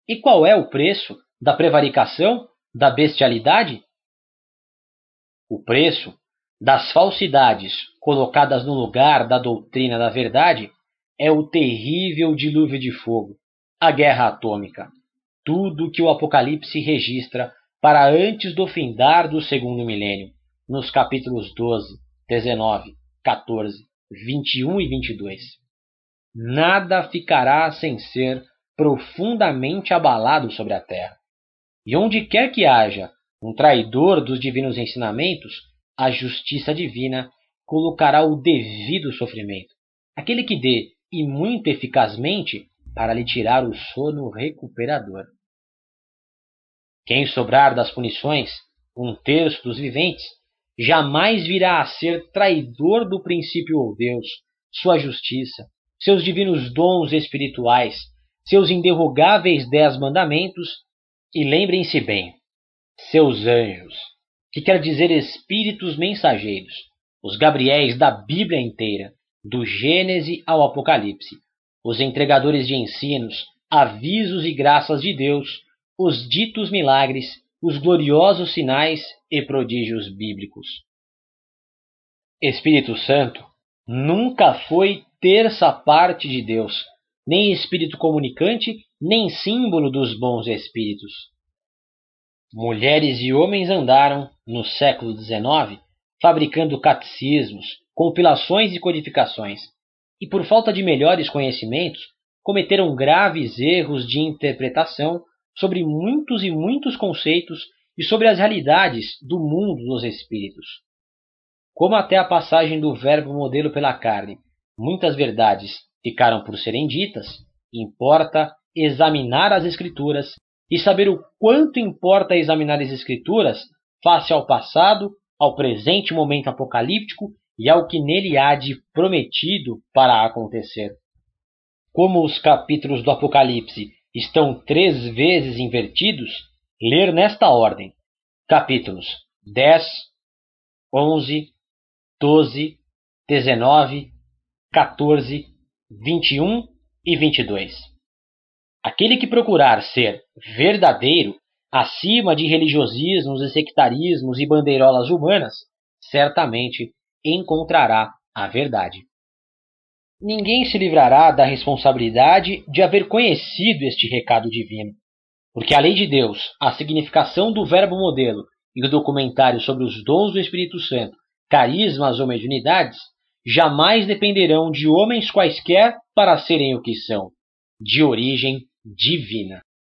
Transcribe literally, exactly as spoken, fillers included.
E qual é o preço da prevaricação, da bestialidade? O preço das falsidades colocadas no lugar da doutrina da verdade é o terrível dilúvio de fogo, a guerra atômica, tudo que o Apocalipse registra para antes do findar do segundo milênio, nos capítulos doze, dezenove, quatorze, vinte e um e vinte e dois. Nada ficará sem ser profundamente abalado sobre a terra. E onde quer que haja um traidor dos divinos ensinamentos, a justiça divina colocará o devido sofrimento, aquele que dê, e muito eficazmente, para lhe tirar o sono recuperador. Quem sobrar das punições, um terço dos viventes, jamais virá a ser traidor do princípio ou Deus, sua justiça, seus divinos dons espirituais, seus inderrogáveis dez mandamentos, e lembrem-se bem, seus anjos, que quer dizer espíritos mensageiros, os Gabriéis da Bíblia inteira, do Gênese ao Apocalipse, os entregadores de ensinos, avisos e graças de Deus, os ditos milagres, os gloriosos sinais e prodígios bíblicos. Espírito Santo nunca foi terça parte de Deus, nem espírito comunicante, nem símbolo dos bons espíritos. Mulheres e homens andaram, no século dezenove, fabricando catecismos, compilações e codificações, e por falta de melhores conhecimentos, cometeram graves erros de interpretação sobre muitos e muitos conceitos e sobre as realidades do mundo dos espíritos. Como até a passagem do verbo modelo pela carne, muitas verdades ficaram por serem ditas, importa examinar as Escrituras e saber o quanto importa examinar as Escrituras face ao passado, ao presente momento apocalíptico e ao que nele há de prometido para acontecer. Como os capítulos do Apocalipse estão três vezes invertidos, ler nesta ordem: capítulos dez, onze, doze, dezenove, quatorze, vinte e um e vinte e dois. Aquele que procurar ser verdadeiro, acima de religiosismos e sectarismos e bandeirolas humanas, certamente encontrará a verdade. Ninguém se livrará da responsabilidade de haver conhecido este recado divino, porque a lei de Deus, a significação do verbo modelo e o documentário sobre os dons do Espírito Santo, carismas ou mediunidades, jamais dependerão de homens quaisquer para serem o que são, de origem divina.